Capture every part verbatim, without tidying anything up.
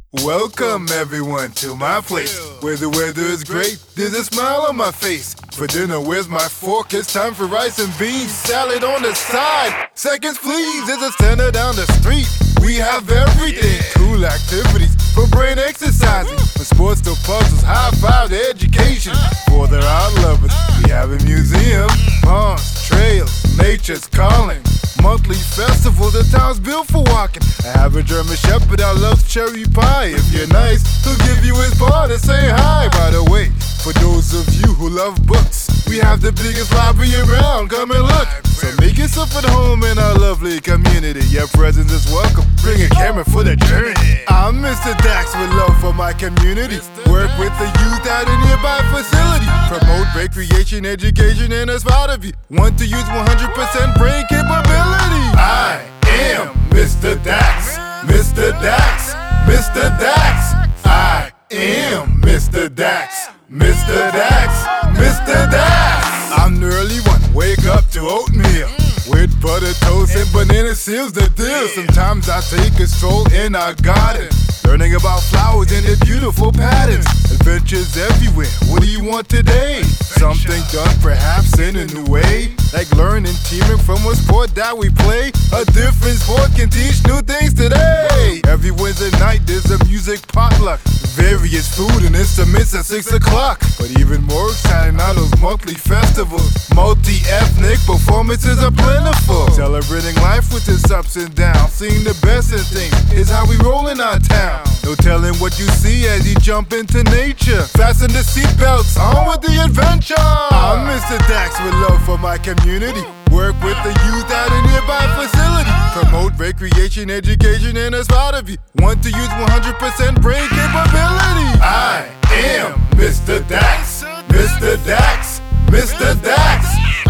Welcome everyone to my place, where the weather is great, there's a smile on my face. For dinner, where's my fork? It's time for rice and beans, salad on the side. Seconds please, there's a center down the street. We have everything, cool activities for brain exercising, from sports to puzzles, high five to education. For the art lovers, we have a museum, ponds, trails, nature's calling. Monthly festivals, the town's built for walking. I have a German Shepherd that loves cherry pie. If you're nice, he'll give you his paw to say hi. By the way, for those of you who love books, we have the biggest library around. Come and look. So make yourself at home in our lovely community. Your presence is welcome. Bring a camera for the journey. I'm Mister Dax with love for my community. Work with the youth at a nearby facility. Promote recreation, education, and as part of you want to use one hundred percent brain capability. I am Mister Dax, Mister Dax, Mister Dax. I am Mister Dax, Mister Dax, Mister Dax. I'm the early one, wake up to oatmeal with butter toast and banana seals the deal. Sometimes I take a stroll in our garden, learning about flowers and their beautiful patterns. Adventures everywhere, what do you want today? Something done perhaps in a new way, like learning teaming from a sport that we play. A different sport can teach new things today. Every Wednesday night there's a music potluck, various food and instruments at six o'clock. But even more exciting are those monthly festivals. Multi-ethnic performances are plentiful, celebrating life with its ups and downs. Seeing the best in things is how we roll in our town. No telling what you see as you jump into nature. Fasten the seatbelts, on with the adventure. I'm Mister Dax with love for my community. Work with the youth at a nearby facility. Promote recreation, education, and as part of you want to use one hundred percent brain capability. I am Mister Dax, Mister Dax, Mister Dax.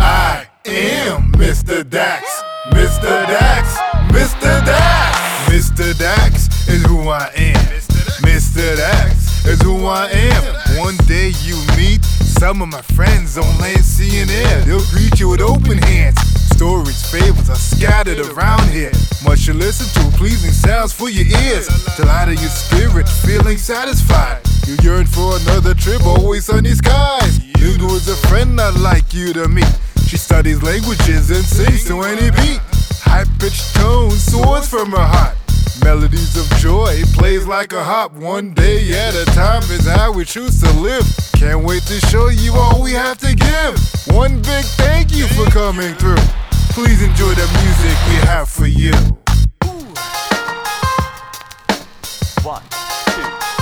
I am Mister Dax, Mister Dax, Mister Dax. Mister Dax is who I am. Mister Dax is who I am. One day you meet some of my friends on land, sea, and air. They'll greet you with open hands. Stories, fables are scattered around here. Much to listen to, pleasing sounds for your ears. Delight of your spirit, feeling satisfied. You yearn for another trip, always sunny skies. You know is a friend I'd like you to meet. She studies languages and sings to any beat. High-pitched tones, soars from her heart. Melodies of joy, plays like a hop. One day at a time is how we choose to live. Can't wait to show you all we have to give. One big thank you for coming through. Please enjoy the music we have for you. One, two.